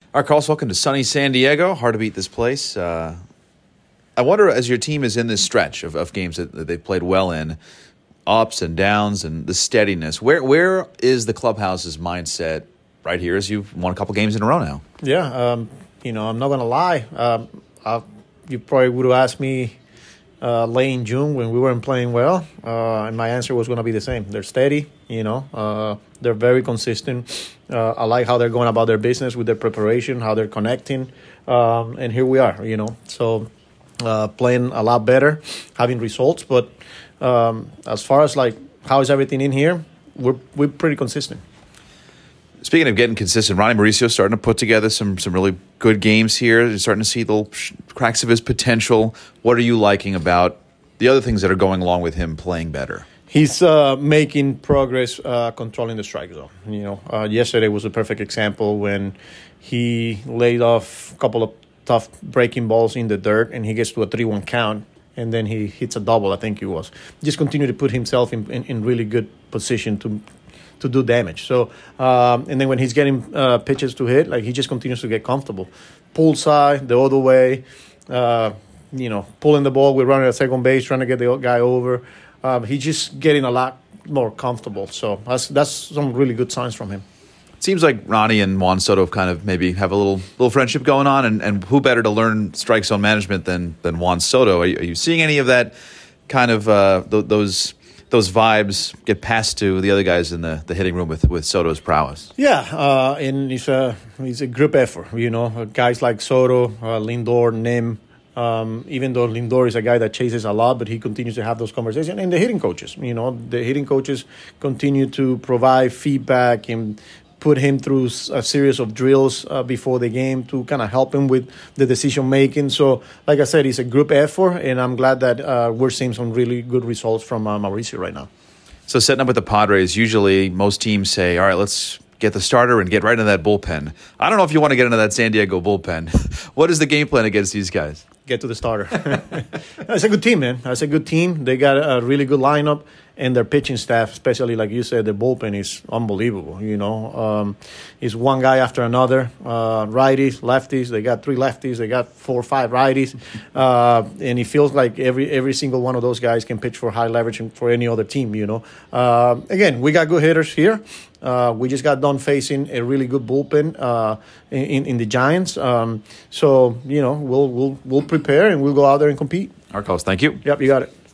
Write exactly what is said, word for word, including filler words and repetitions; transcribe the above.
All right, Carlos, welcome to sunny San Diego. Hard to beat this place. Uh, I wonder, as your team is in this stretch of, of games that, that they've played well in, ups and downs and the steadiness, where where is the clubhouse's mindset right here as you've won a couple games in a row now? Yeah, um, you know, I'm not going to lie. Um, I, you probably would have asked me uh, late in June when we weren't playing well, uh, and my answer was going to be the same. They're steady, you know. Uh, they're very consistent. Uh, I like how they're going about their business with their preparation, how they're connecting, um, and here we are, you know. So uh, playing a lot better, having results. But um, as far as like how is everything in here, we're we're pretty consistent. Speaking of getting consistent, Ronnie Mauricio starting to put together some some really good games here. You're starting to see the little cracks of his potential. What are you liking about the other things that are going along with him playing better? He's uh, making progress uh, controlling the strike zone. You know, uh, yesterday was a perfect example when he laid off a couple of tough breaking balls in the dirt, and he gets to a three one count, and then he hits a double, I think it was. Just continue to put himself in, in, in really good position to to do damage. So, um, and then when he's getting uh, pitches to hit, like he just continues to get comfortable. Pull side, the other way, uh, you know, pulling the ball, we're running at second base, trying to get the guy over. Um, he's just getting a lot more comfortable. So that's that's some really good signs from him. It seems like Ronnie and Juan Soto kind of maybe have a little little friendship going on, and, and who better to learn strike zone management than than Juan Soto? Are you, are you seeing any of that kind of uh, th- those those vibes get passed to the other guys in the, the hitting room with, with Soto's prowess? Yeah, uh, and it's a it's a group effort. You know, guys like Soto, uh, Lindor, Nim. Um, even though Lindor is a guy that chases a lot, but he continues to have those conversations. And the hitting coaches, you know, the hitting coaches continue to provide feedback and put him through a series of drills uh, before the game to kind of help him with the decision making. So, like I said, it's a group effort, and I'm glad that uh, we're seeing some really good results from uh, Mauricio right now. So, setting up with the Padres, usually most teams say, all right, let's get the starter and get right into that bullpen. I don't know if you want to get into that San Diego bullpen. What is the game plan against these guys? Get to the starter. It's a good team, man. It's a good team. They got a really good lineup, and their pitching staff, especially like you said, the bullpen is unbelievable. You know, um, it's one guy after another. Uh, righties, lefties. They got three lefties. They got four or five righties, uh, and it feels like every every single one of those guys can pitch for high leverage for any other team. You know, uh, again, we got good hitters here. Uh, we just got done facing a really good bullpen uh, in in the Giants. Um, so you know, we'll we'll we'll prepare and we'll go out there and compete. Arcos, thank you. Yep, you got it.